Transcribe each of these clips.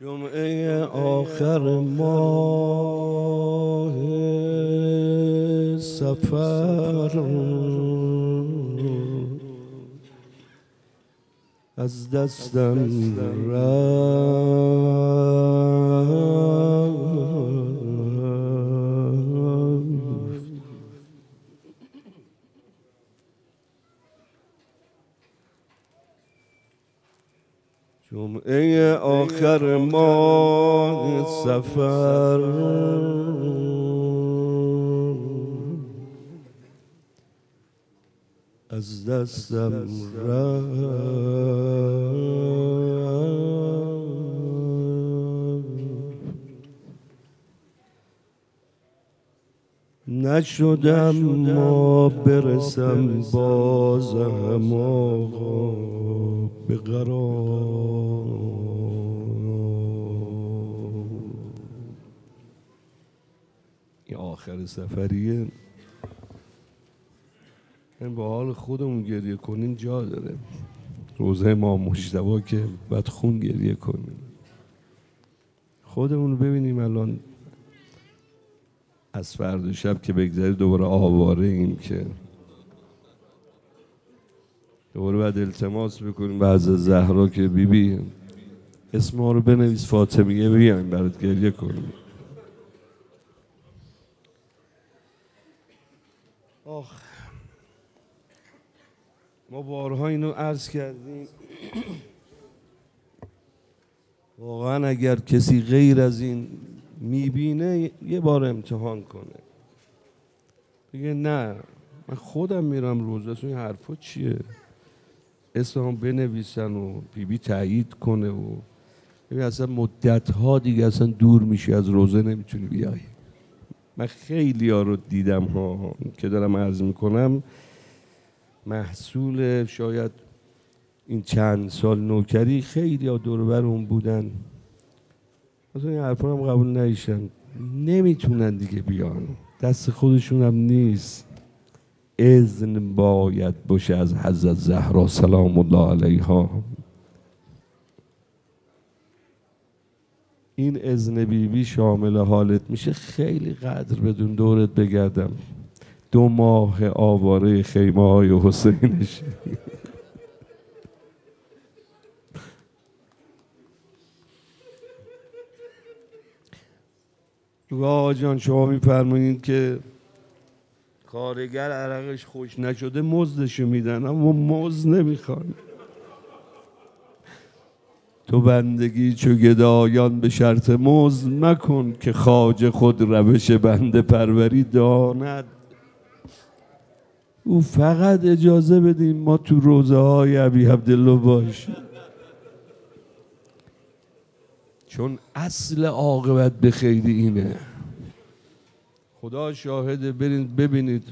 جمعه آخر ماه سفر از دستم رفت. جمعه آخر ماه سفر از دستم رفت. نشدم ما برسم بازم آقا به قرار. این آخر سفریه، این با حال خودمون گریه کنیم جا داره. روزه ما مجتبی که بعد خون گریه کنیم، خودمون ببینیم الان از فردا شب که بگذاری دوباره آواره ایم که دوباره باید التماس بکنیم به حضرت زهرا که بیبی اسم ما رو بنویس فاطمیه بیایم برات گریه کنیم. آخ، ما بارها اینو عرض کردیم، واقعا اگر کسی غیر از این میبینه یه بار امتحان کنه، بگه نه من خودم میرم روزه، این حرفا چیه؟ اسم بنویسن و بیبی تایید کنه و ببین اصلا مدت‌ها دیگه اصلا دور میشه از روزه، نمیتونی بیای. من خیلی ها رو دیدم ها که دارم عرض میکنم، محصول شاید این چند سال نوکری خیلی ها دور بر اون بودن، اصلا این حرفا هم قبول نیشن، نمیتونن دیگه بیان، دست خودشون هم نیست. اذن باید باشه از حضرت زهرا سلام الله علیها. این اذن بیبی شامل حالت میشه، خیلی قدر بدون دورت بگردم 2 ماه آواره خیمه های حسینش. آقا جان شما میفرمایید که کارگر عرقش خوش نشده مزدشو میدن، اما مزد نمیخوان. تو بندگی چو گدایان به شرط مزد مکن، که خواجه خود روش بنده پروری داند. او فقط اجازه بدیم ما تو روزه های ابی عبدالله باشیم، چون اصل عاقبت به خیلی اینه. خدا شاهده، برید ببینید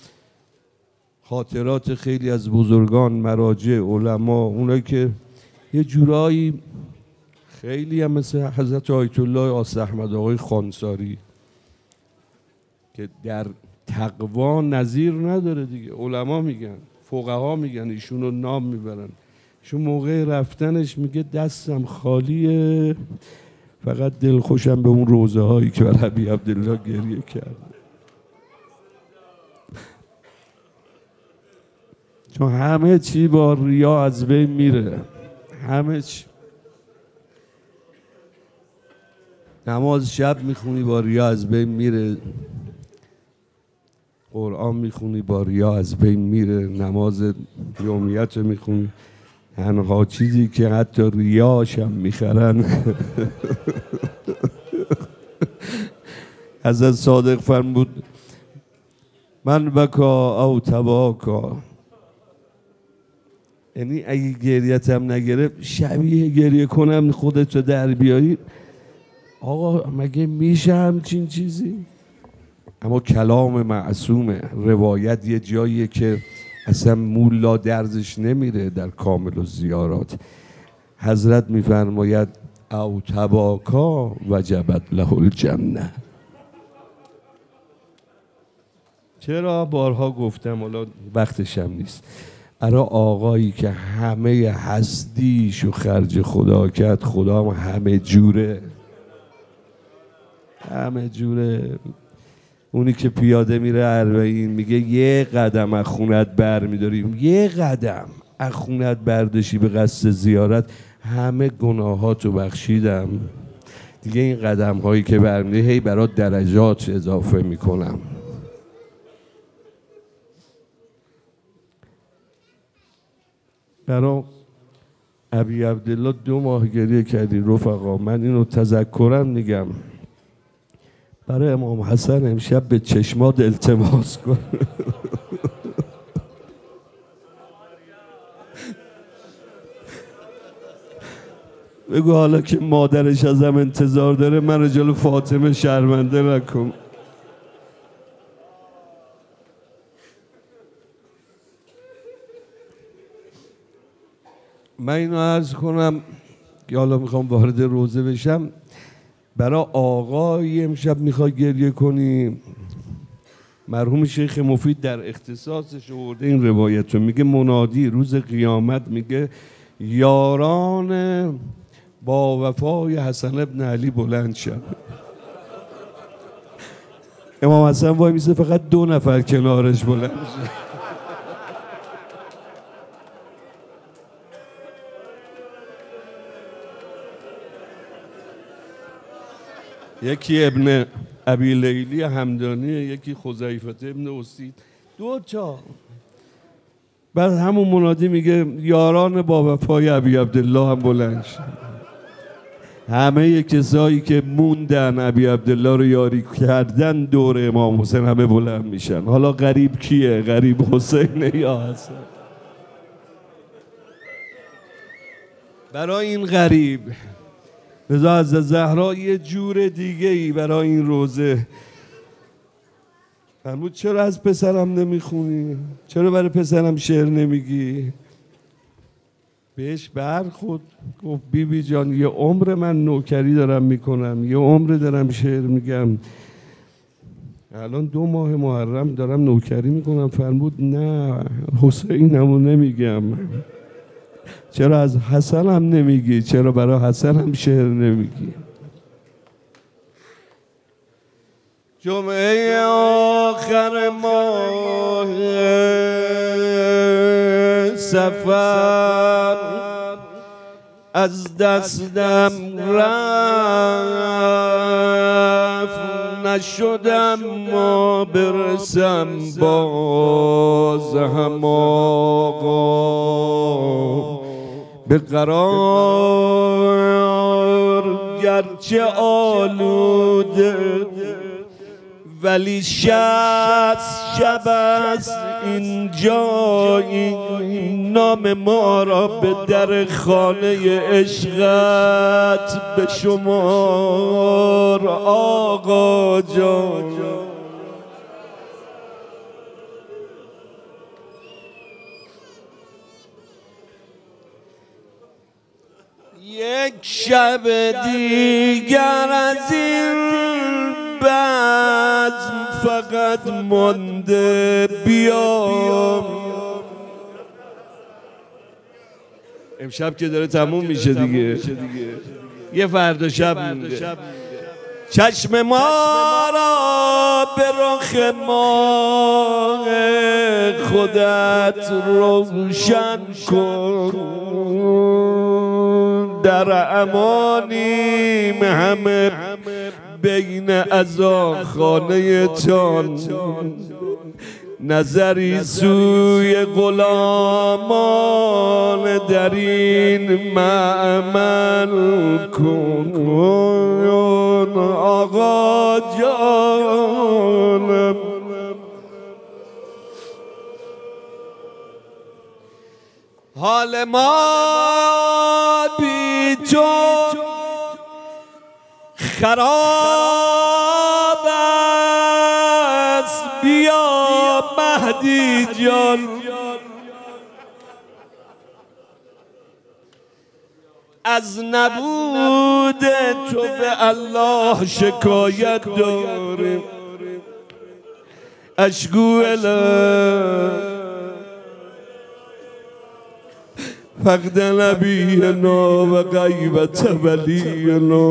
خاطرات خیلی از بزرگان، مراجع، علما، اونایی که یه جورایی خیلی هم مثل حضرت آیت الله آص احمد آقای خانساری که در تقوا نظیر نداره دیگه. علما میگن، فقها میگن، ایشونو نام میبرن، ایشون موقع رفتنش میگه دستم خالیه، فقط دل خوشم به اون روزه هایی که بر ابی عبدالله گریه کرد. چون همه چی با ریا از بین میره، همه چی. نماز شب میخونی با ریا از بین میره، قرآن میخونی با ریا از بین میره، نماز یومیت رو میخونی، تنها چیزی که حتی ریاش هم میخرن. حضرت صادق فرمود من بکا او تباکا، یعنی اگه گریتم نگرفت شبیه گریه کنم خودتو در بیاری. آقا مگه میشه همچین چیزی؟ اما کلام معصومه، روایت یه جاییه که اصلا مولا درزش نمیره در کامل و زیارات. حضرت میفرماید او تباکا وجبت له الجنه. چرا؟ بارها گفتم، حالا وقتشم نیست. اره آقایی که همه هستیشو خرج خدا کرد، خدا هم همه جوره، همه جوره. اونی که پیاده میره اربعین میگه یه قدم از خونت بر میداریم، یه قدم از خونت برداشی به قصد زیارت، همه گناهاتو بخشیدم دیگه. این قدم هایی که برمیداری هی برات درجات اضافه میکنم. برا ابی عبدالله 2 ماه گریه کردی رفقا. من اینو تذکرم میگم، برای امام حسن امشب به چشمات التماس کن. بگو حالا که مادرش ازم انتظار داره من جلو فاطمه شرمنده نکن. من اینو عرض کنم که حالا میخوام وارد روزه بشم. برای آقای امشب میخوای گریه کنی، مرحوم شیخ مفید در اختصاصش آورده این روایت رو، میگه منادی روز قیامت میگه یاران با وفای حسن ابن علی بلند شد. امام حسن وای میسه فقط 2 نفر کنارش بلند شد. یکی ابن ابی لیلی همدانی، یکی خزیفه ابن اسید، 2 تا. بعد همون منادی میگه یاران با وفای ابی عبدالله هم بلند شد. همه کسایی که موندن ابی عبدالله رو یاری کردن دور امام حسین همه بلند میشن. حالا غریب کیه؟ غریب حسین یا حسن؟ برای این غریب رضا از زهرا یه جور دیگه ای برای این روزه فرمود چرا از پسرم نمیخونی؟ چرا برای پسرم شعر نمیگی؟ بهش برخورد گفت بی جان یه عمر من نوکری دارم میکنم، یه عمر دارم شعر میگم، الان 2 ماه محرم دارم نوکری میکنم. فرمود نه حسینمو نمیگم. چرا از حسن هم نمیگی؟ چرا برای حسن هم شعر نمیگی؟ جمعه آخر ماه سفر از دستم رفت، نشدم ما برسم باز هم آقا به قرار. گرچه آلوده ولی 60 شب است اینجا، این نام ما را به در خانه عشقت به شمار آقا جان. یک شب دیگر از این بزم فقط مانده بیام. امشب که داره تموم میشه دیگه، یه فردا شب مونده. چشم ما را به رخ ماه خودت روشن کن، در امانیم همه بین عزاخانه تان، نظری سوی غلامان در این معمل کن آقا جانم. حال ما بی تو خراب است، بیا مهدی جان از نبود تو به الله شکایت داریم. اشکو فقد نبینا و غیبت ولینا،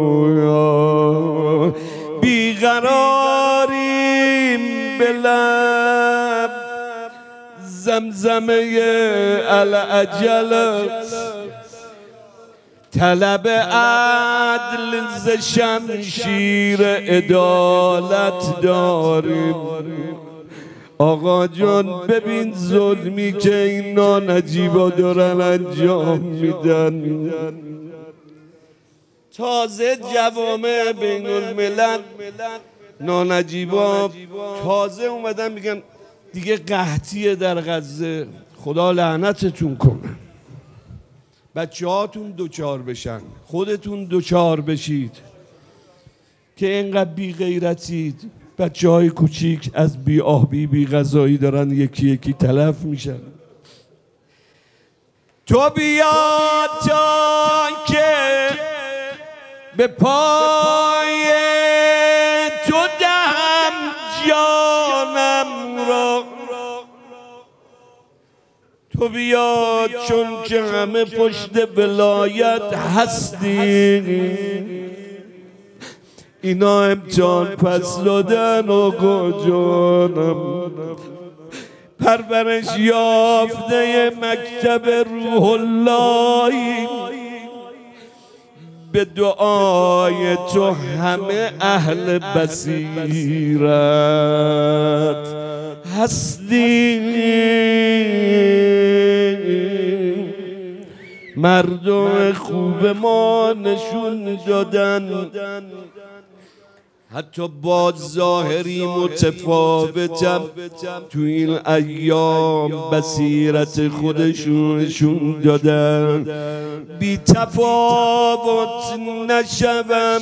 بیقراریم به لب زمزمه الاجل، طلب عدل ز شمشیر عدالت داریم. آقا جان ببین ظلمی که این نانجیبا دارن انجام میدن. تازه جوامع بین الملل نانجیبا تازه اومدن میگن دیگه قحطیه در غزه، خدا لعنتتون کنه. بچه هاتون دوچار بشن، خودتون دوچار بشید که اینقدر بی غیرتید. بچه های کوچیک از بی آبی بی غذایی دارن یکی یکی تلف میشن. تو بیا تا که به پای تو دهم جانم را، تو بیا چون که همه پشت ولایت هستی. اینا امتحان پس دادن آقا جانم، پرورش یافته مکتب روح الله، به دعای تو همه اهل بصیرت هستی. مردم خوب ما نشون دادن حتی با ظاهری متفاوتم تو این ایام بصیرت خودشون دادن. بی تفاوت نشوم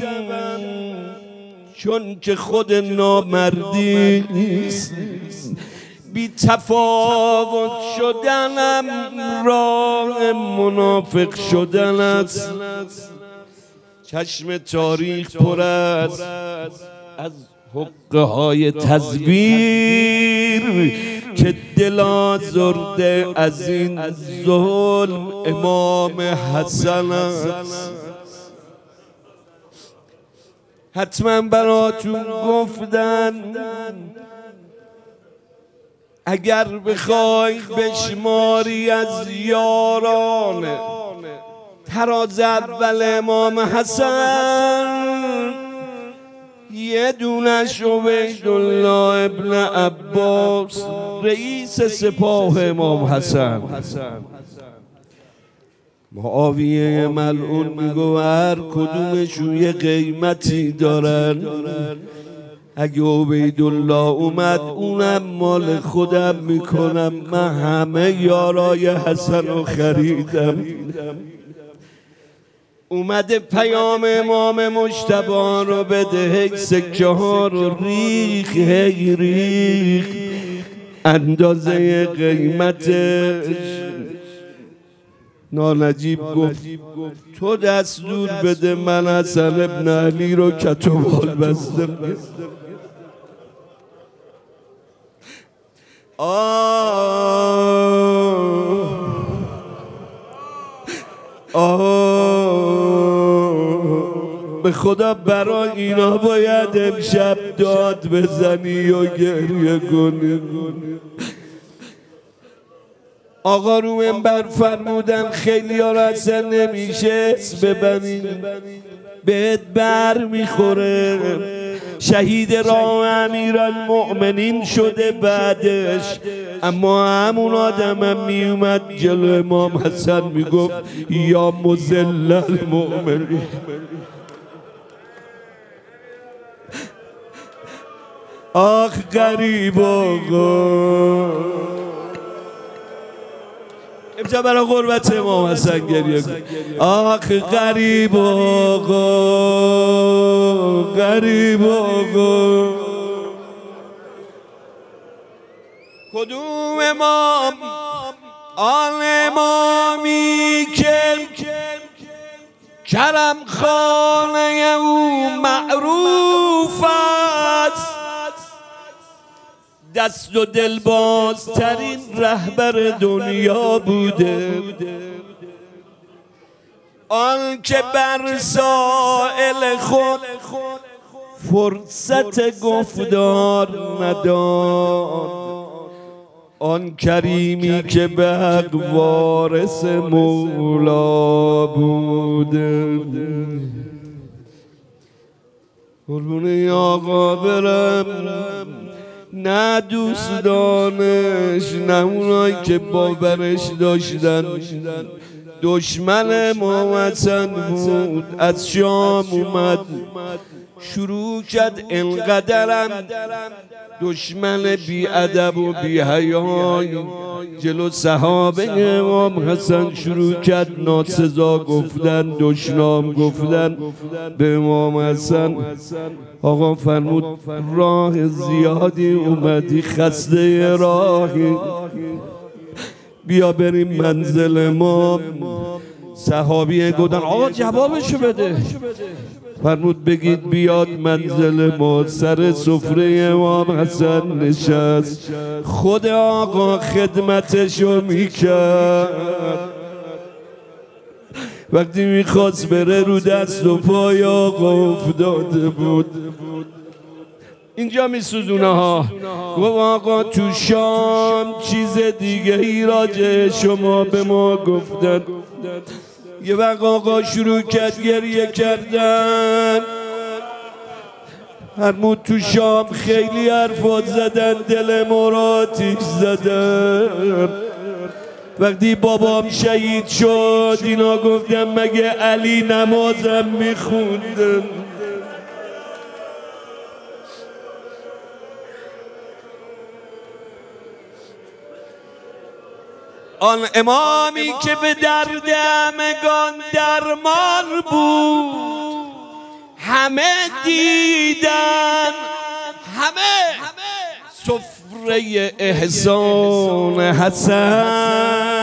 چون که خود نامردی نیست، بی تفاوت شدنم راه منافق شدن است. چشم تاریخ پر است از حقه های تزویر که دل آزرده از این ظلم امام حسن است. حتما براتون گفتن اگر بخوای بشماری از یاران تراز اول امام حسن، یه دونش عبیدالله ابن عباس رئیس سپاه امام حسن. معاویه ملعون میگو هر کدومشون یه قیمتی دارن. اگه عبیدالله اومد اونم مال خودم میکنم، من همه یارای حسن رو خریدم. اومده پیام امام مجتبی رو بده، سکه ها رو ریخ اندازه قیمتش. نانجیب گفت تو دستور بده من حسن ابن علی رو کتوبال بستم. به خدا برای اینا باید امشب داد بزنی و گریه کنی. آقا رو منبر فرمودن خیلی ها را اصلا نمیشه ببنی، بهت بر میخوره. شهید راه امیرالمؤمنین شده بعدش، اما همون آدم هم میومد جلو امام حسن میگفت یا مذل المؤمنین. آخ غریب آقا، امشب برای غربت امام حسن گریه کن. آخ غریب آقا، غریب آقا، کدوم امام؟ آن امامی که کرم خانه او معروف است، دست و دل بازترین رهبر دنیا بوده، آن که بر سائل خود فرصت گفتار نداد، آن کریمی که به حق وارث مولا بوده. قربون آقا برم، نه دوستانش نه اونایی که باورش داشتن، دشمن ما وطن بود. از شام اومد شروع کرد انقدرم دشمن بی ادب و بی حیای جلو صحابه امام حسن شروع کرد ناسزا گفتن، دشنام گفتن به امام حسن. آقا فرمود راه زیادی اومدی، خسته راهی، بیا بریم منزل ما. صحابی گفتن آقا جوابشو بده. فرمود بگید بیاد منزل ما. سر سفره امام حسن نشست، خود آقا خدمتشو میکرد. وقتی میخواست بره رو دست و پای آقا افتاده بود. اینجا میسوزونه ها. گفت آقا تو شام چیز دیگه ای راجع شما به ما گفتن. یه وقت آقا شروع کرد گریه کردن. فرمود تو شام خیلی حرفات زدن، دل ما را آتیش زدن. وقتی بابام شهید شد اینا گفتم مگه علی نمازم میخوندن؟ آن امامی که به درد همگان درمان بود، همه دیدن، همه سفره احسان حسن.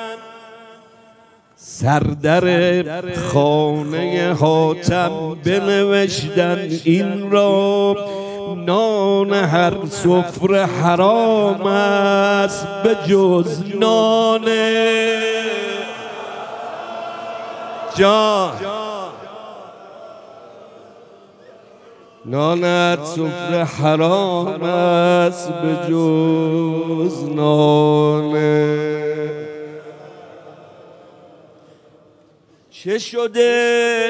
سردر خانه حاتم بنوشتن این را، نان هر سفره حرام است به جز نان جان. نان هر سفره حرام است به جز نان. چه شده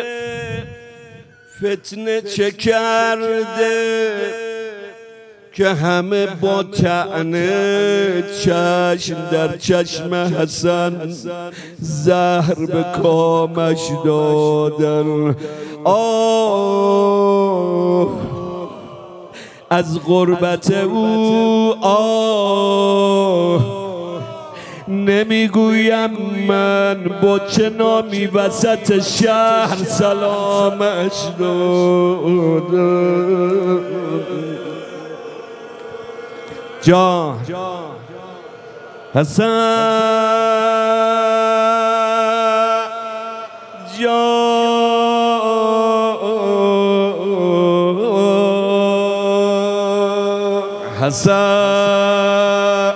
فتنه چه کرده که همه با طعنه چشم در چشم حسن زهر به کامش دادن. آه از غربت او، آه نمیگویم من با چه نامی وسط شهر سلامش دادم. جان حسن جان حسن.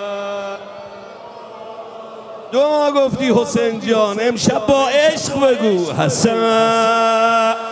دعا گفتی حسین جان، امشب با عشق بگو حسن